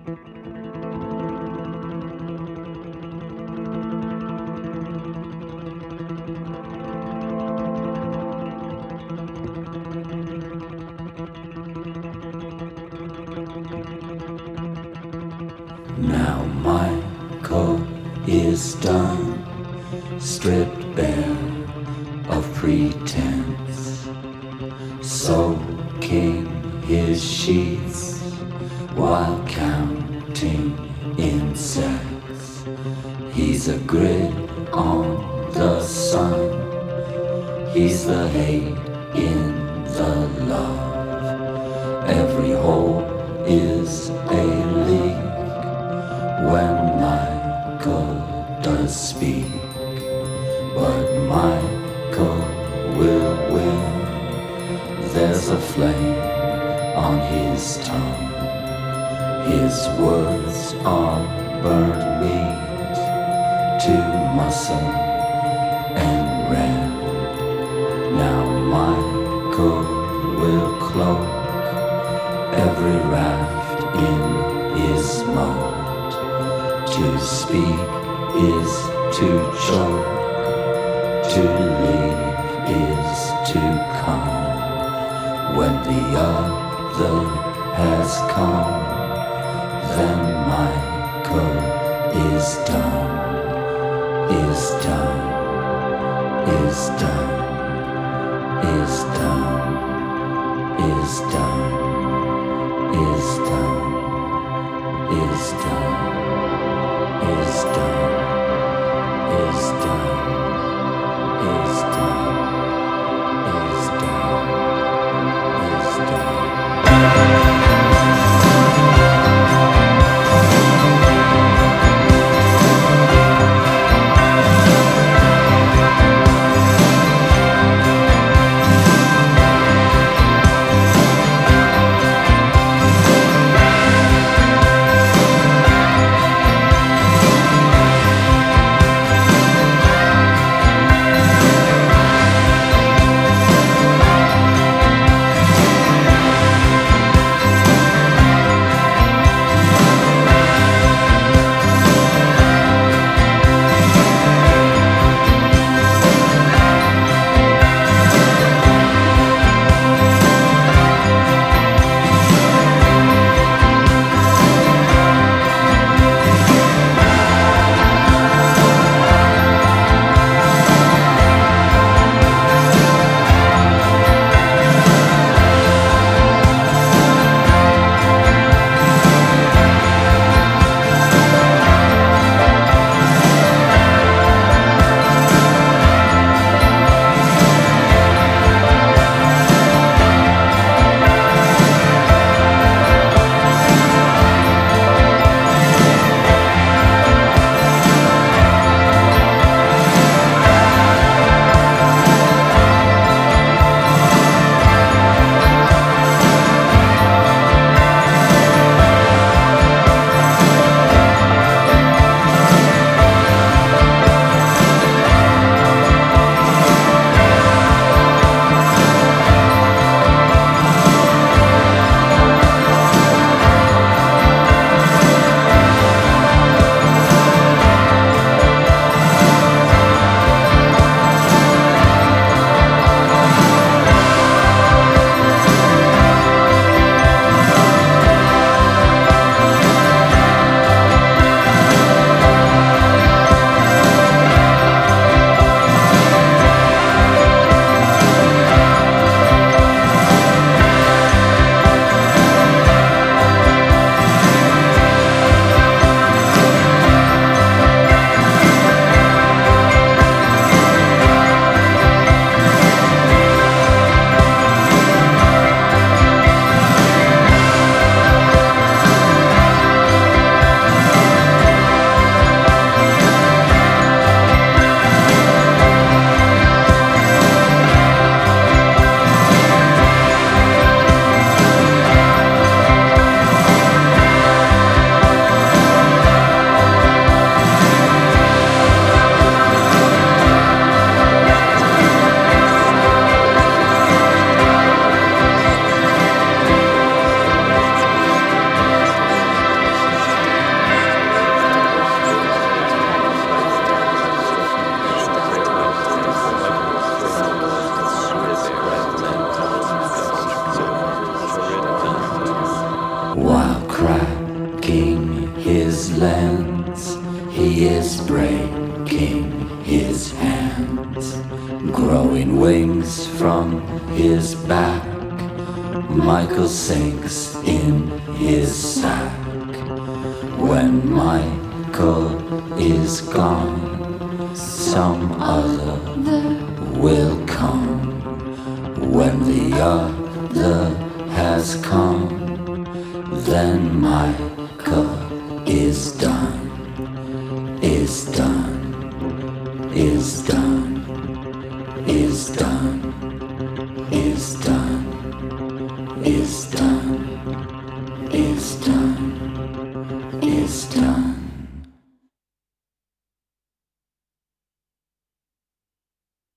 Now Michael is done, stripped bare of pretense, soaking his sheets while counting insects. He's a grid on the sun, he's the hate in the love. Every hole is a leak when Michael does speak, but Michael will win. There's a flame on his tongue, his words are burnt meat to muscle and red. Now Michael will cloak every raft in his moat. To speak is to choke, to leave is to come. When the other has come, then Michael is done, is done, is done, is done, is done, is done, is done. Is done, is done, is done, is done, is done. lens, he is breaking his hands, growing wings from his back. Michael sinks in his sack. When Michael is gone, some other will come. When the other has come, then Michael is done, is done, is done, is done, is done, is done, is done, is done.